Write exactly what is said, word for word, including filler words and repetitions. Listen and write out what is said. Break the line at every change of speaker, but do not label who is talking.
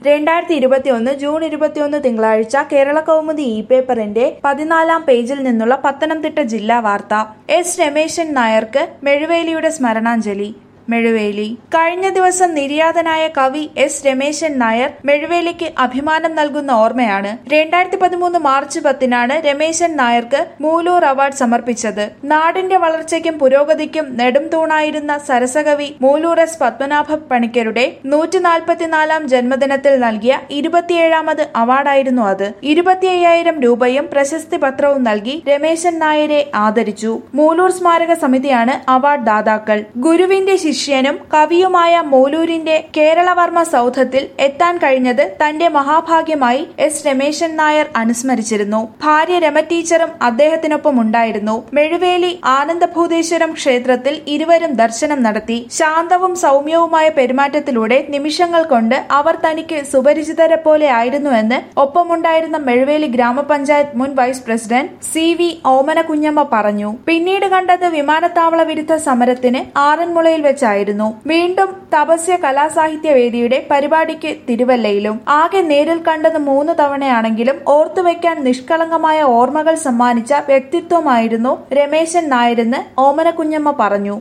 രണ്ടായിരത്തി ഇരുപത്തിയൊന്ന് ജൂൺ ഇരുപത്തിയൊന്ന് തിങ്കളാഴ്ച കേരള കൗമുദി ഇ പേപ്പറിന്റെ പതിനാലാം പേജിൽ നിന്നുള്ള പത്തനംതിട്ട ജില്ലാ വാർത്ത. എസ് രമേശൻ നായർക്ക് മെഴുവേലിയുടെ സ്മരണാഞ്ജലി. മെഴുവേലി. കഴിഞ്ഞ ദിവസം നിര്യാതനായ കവി എസ് രമേശൻ നായർ മെഴുവേലിക്ക് അഭിമാനം നൽകുന്ന ഓർമ്മയാണ്. രണ്ടായിരത്തി പതിമൂന്ന് മാർച്ച് പത്തിനാണ് രമേശൻ നായർക്ക് മൂലൂർ അവാർഡ് സമർപ്പിച്ചത്. നാടിന്റെ വളർച്ചയ്ക്കും പുരോഗതിക്കും നെടും തൂണായിരുന്ന സരസകവി മൂലൂർ എസ് പത്മനാഭ പണിക്കരുടെ നൂറ്റി നാൽപ്പത്തിനാലാം ജന്മദിനത്തിൽ നൽകിയ ഇരുപത്തിയേഴാമത് അവാർഡായിരുന്നു അത്. ഇരുപത്തി അയ്യായിരം രൂപയും പ്രശസ്തി പത്രവും നൽകി രമേശൻ നായരെ ആദരിച്ചു. മൂലൂർ സ്മാരക സമിതിയാണ് അവാർഡ് ദാതാക്കൾ. ഗുരുവിന്റെ ശിഷ്യനും കവിയുമായ മൂലൂരിന്റെ കേരളവർമ്മ സൗധത്തിൽ എത്താൻ കഴിഞ്ഞത് തന്റെ മഹാഭാഗ്യമായി എസ് രമേശൻ നായർ അനുസ്മരിച്ചിരുന്നു. ഭാര്യ രമ ടീച്ചറും അദ്ദേഹത്തിനൊപ്പം ഉണ്ടായിരുന്നു. മെഴുവേലി ആനന്ദഭൂതേശ്വരം ക്ഷേത്രത്തിൽ ഇരുവരും ദർശനം നടത്തി. ശാന്തവും സൗമ്യവുമായ പെരുമാറ്റത്തിലൂടെ നിമിഷങ്ങൾ കൊണ്ട് അവർ തനിക്ക് സുപരിചിതരെ പോലെ ആയിരുന്നുവെന്ന് ഒപ്പമുണ്ടായിരുന്ന മെഴുവേലി ഗ്രാമപഞ്ചായത്ത് മുൻ vice president C V Omana Kunjamma പറഞ്ഞു. പിന്നീട് കണ്ടത് വിമാനത്താവള വിരുദ്ധ സമരത്തിന് ആറന്മുളയിൽ വെച്ചായിരുന്നു. വീണ്ടും തപസ്യ കലാസാഹിത്യ വേദിയുടെ പരിപാടിക്ക് തിരുവല്ലയിലും. ആകെ നേരിൽ കണ്ടത് മൂന്ന് തവണയാണെങ്കിലും ഓർത്തുവെക്കാൻ നിഷ്കളങ്കമായ ഓർമ്മകൾ സമ്മാനിച്ച വ്യക്തിത്വമായിരുന്നു രമേശൻ നായരെന്ന് ഓമന കുഞ്ഞമ്മ പറഞ്ഞു.